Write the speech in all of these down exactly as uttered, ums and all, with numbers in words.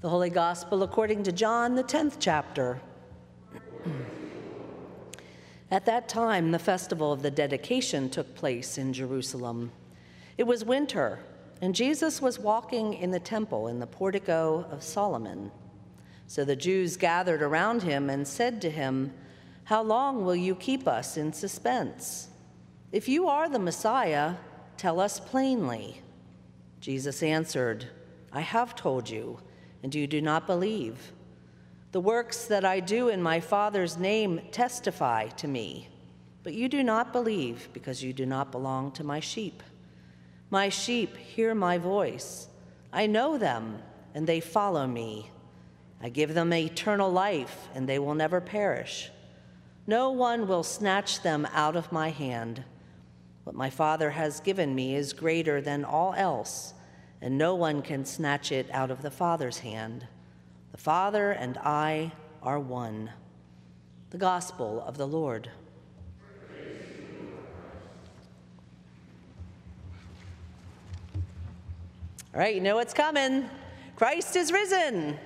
The Holy Gospel according to John, the tenth chapter. At that time, the festival of the dedication took place in Jerusalem. It was winter, and Jesus was walking in the temple in the portico of Solomon. So the Jews gathered around him and said to him, "How long will you keep us in suspense? If you are the Messiah, tell us plainly." Jesus answered, "I have told you, and you do not believe. The works that I do in my Father's name testify to me, but you do not believe because you do not belong to my sheep. My sheep hear my voice. I know them, and they follow me. I give them eternal life, and they will never perish. No one will snatch them out of my hand. What my Father has given me is greater than all else, and no one can snatch it out of the Father's hand. The Father and I are one." The Gospel of the Lord. All right, you know what's coming. Christ is risen.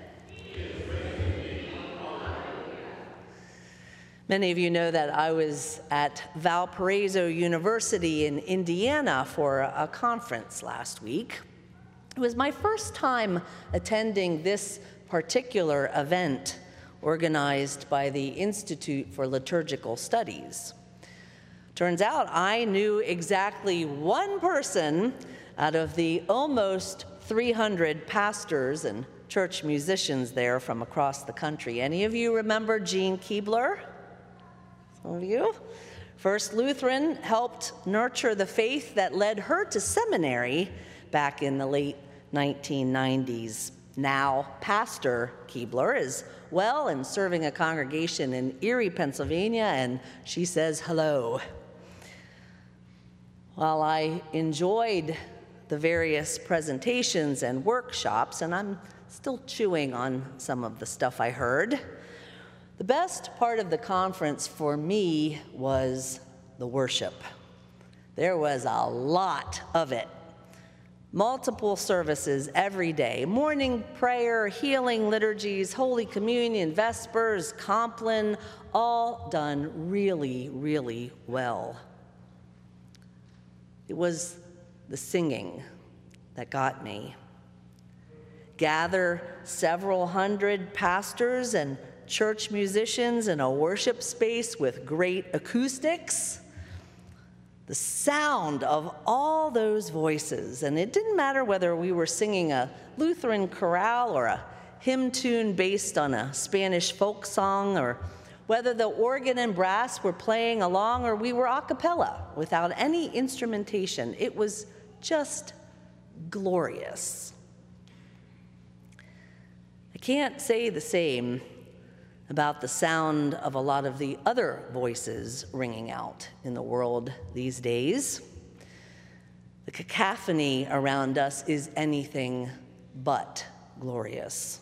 Many of you know that I was at Valparaiso University in Indiana for a conference last week. It was my first time attending this particular event organized by the Institute for Liturgical Studies. Turns out I knew exactly one person out of the almost three hundred pastors and church musicians there from across the country. Any of you remember Jean Keebler? Some of you? First Lutheran helped nurture the faith that led her to seminary back in the late nineteen nineties. Now, Pastor Keebler is well and serving a congregation in Erie, Pennsylvania, and she says hello. While I enjoyed the various presentations and workshops, and I'm still chewing on some of the stuff I heard, the best part of the conference for me was the worship. There was a lot of it. Multiple services every day, morning prayer, healing liturgies, Holy Communion, Vespers, Compline, all done really, really well. It was the singing that got me. Gather several hundred pastors and church musicians in a worship space with great acoustics. The sound of all those voices, and it didn't matter whether we were singing a Lutheran chorale or a hymn tune based on a Spanish folk song, or whether the organ and brass were playing along or we were a cappella without any instrumentation. It was just glorious. I can't say the same about the sound of a lot of the other voices ringing out in the world these days. The cacophony around us is anything but glorious.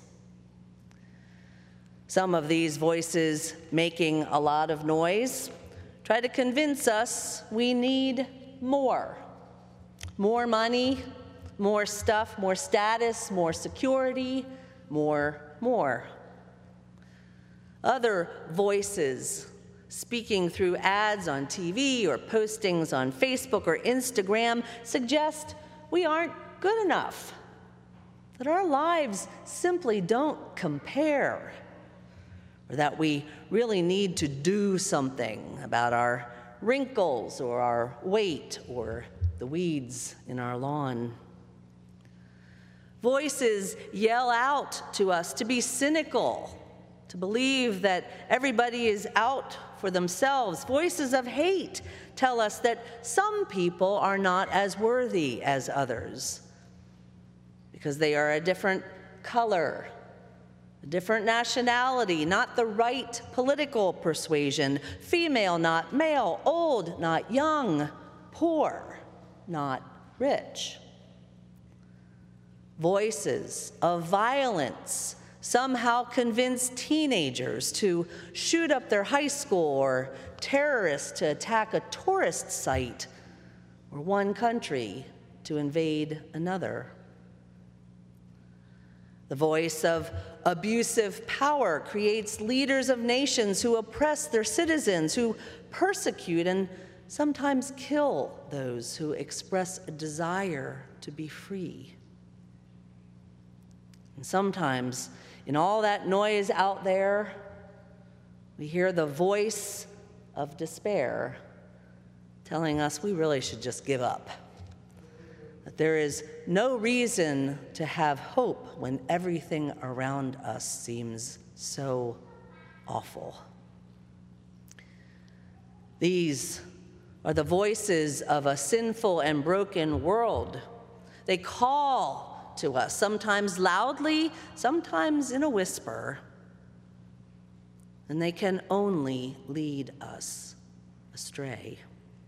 Some of these voices making a lot of noise try to convince us we need more. More money, more stuff, more status, more security, more, more. Other voices speaking through ads on T V or postings on Facebook or Instagram suggest we aren't good enough, that our lives simply don't compare, or that we really need to do something about our wrinkles or our weight or the weeds in our lawn. Voices yell out to us to be cynical, to believe that everybody is out for themselves. Voices of hate tell us that some people are not as worthy as others because they are a different color, a different nationality, not the right political persuasion, female, not male, old, not young, poor, not rich. Voices of violence somehow convince teenagers to shoot up their high school, or terrorists to attack a tourist site, or one country to invade another. The voice of abusive power creates leaders of nations who oppress their citizens, who persecute and sometimes kill those who express a desire to be free. And sometimes, in all that noise out there, we hear the voice of despair telling us we really should just give up. That there is no reason to have hope when everything around us seems so awful. These are the voices of a sinful and broken world. They call to us, sometimes loudly, sometimes in a whisper, and they can only lead us astray.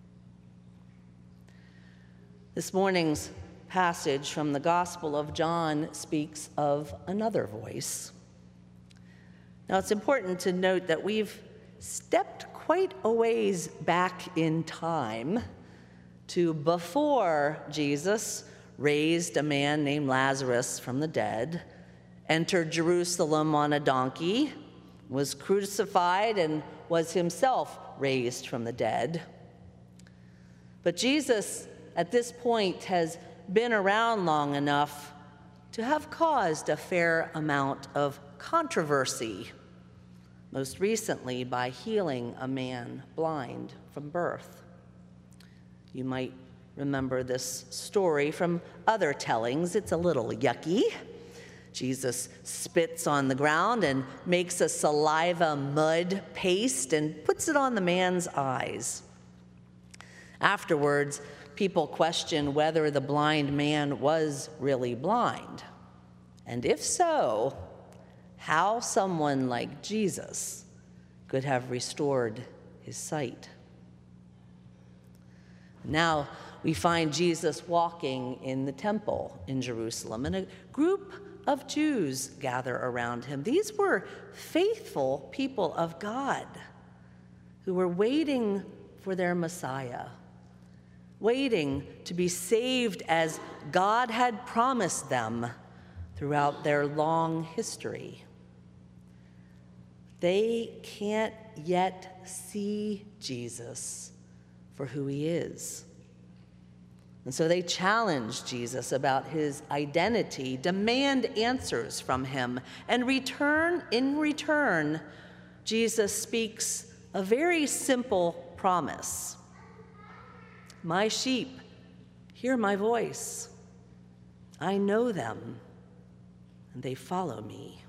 This morning's passage from the Gospel of John speaks of another voice. Now, it's important to note that we've stepped quite a ways back in time to before Jesus raised a man named Lazarus from the dead, entered Jerusalem on a donkey, was crucified, and was himself raised from the dead. But Jesus, at this point, has been around long enough to have caused a fair amount of controversy, most recently by healing a man blind from birth. You might remember this story from other tellings. It's a little yucky. Jesus spits on the ground and makes a saliva mud paste and puts it on the man's eyes. Afterwards, people question whether the blind man was really blind, and if so, how someone like Jesus could have restored his sight. Now we find Jesus walking in the temple in Jerusalem, and a group of Jews gather around him. These were faithful people of God who were waiting for their Messiah, waiting to be saved as God had promised them throughout their long history. They can't yet see Jesus for who he is. And so they challenge Jesus about his identity, demand answers from him, and return, in return, Jesus speaks a very simple promise. My sheep hear my voice. I know them, and they follow me.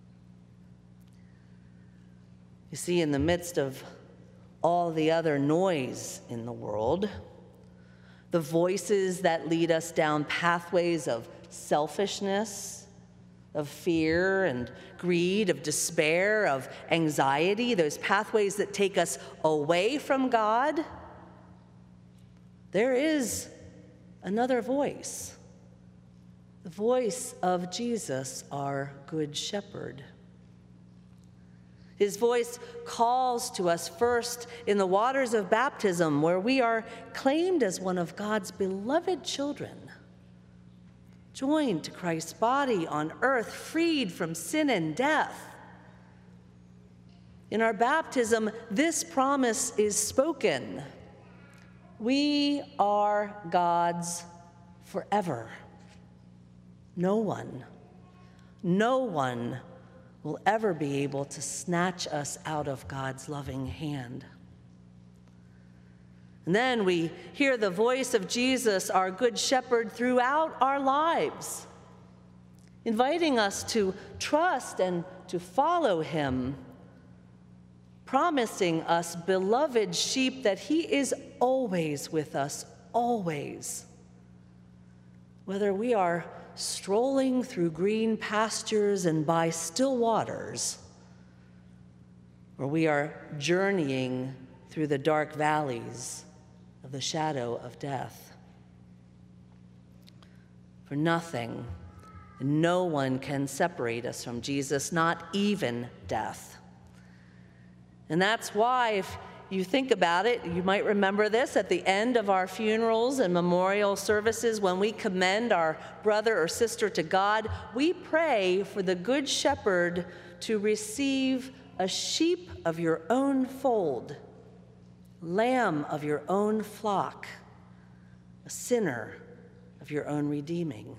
You see, in the midst of all the other noise in the world, the voices that lead us down pathways of selfishness, of fear and greed, of despair, of anxiety, those pathways that take us away from God, there is another voice, the voice of Jesus, our Good Shepherd. His voice calls to us first in the waters of baptism, where we are claimed as one of God's beloved children, joined to Christ's body on earth, freed from sin and death. In our baptism, this promise is spoken. We are God's forever. No one, no one will ever be able to snatch us out of God's loving hand. And then we hear the voice of Jesus, our Good Shepherd, throughout our lives, inviting us to trust and to follow him, promising us, beloved sheep, that he is always with us, always. Whether we are strolling through green pastures and by still waters, or we are journeying through the dark valleys of the shadow of death. For nothing, no one can separate us from Jesus, not even death. And that's why if, you think about it, you might remember this at the end of our funerals and memorial services when we commend our brother or sister to God, we pray for the Good Shepherd to receive a sheep of your own fold, lamb of your own flock, a sinner of your own redeeming.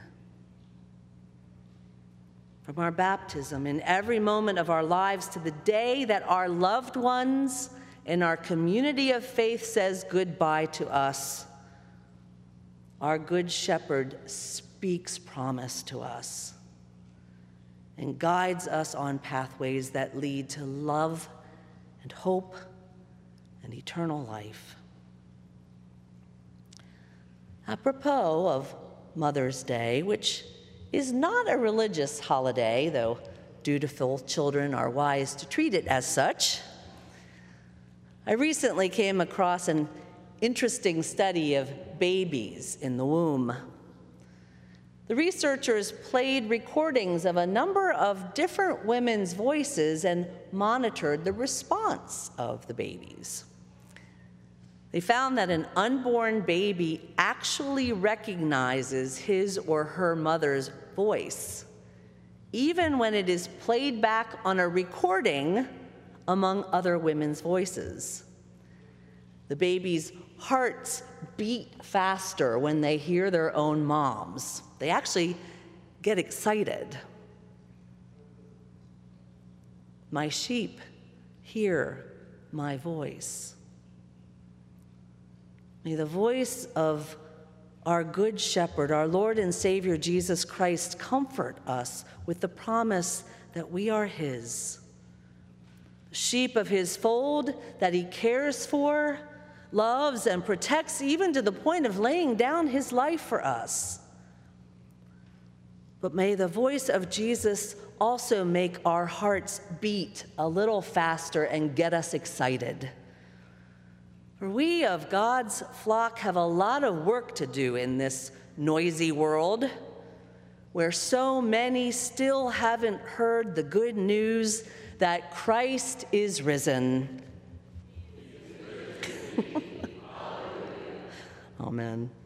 From our baptism, in every moment of our lives to the day that our loved ones in our community of faith says goodbye to us, our Good Shepherd speaks promise to us and guides us on pathways that lead to love and hope and eternal life. Apropos of Mother's Day, which is not a religious holiday, though dutiful children are wise to treat it as such, I recently came across an interesting study of babies in the womb. The researchers played recordings of a number of different women's voices and monitored the response of the babies. They found that an unborn baby actually recognizes his or her mother's voice, even when it is played back on a recording among other women's voices. The baby's hearts beat faster when they hear their own moms. They actually get excited. My sheep hear my voice. May the voice of our Good Shepherd, our Lord and Savior Jesus Christ, comfort us with the promise that we are his, sheep of his fold that he cares for, loves, and protects even to the point of laying down his life for us. But may the voice of Jesus also make our hearts beat a little faster and get us excited. For we of God's flock have a lot of work to do in this noisy world where so many still haven't heard the good news that Christ is risen. Amen.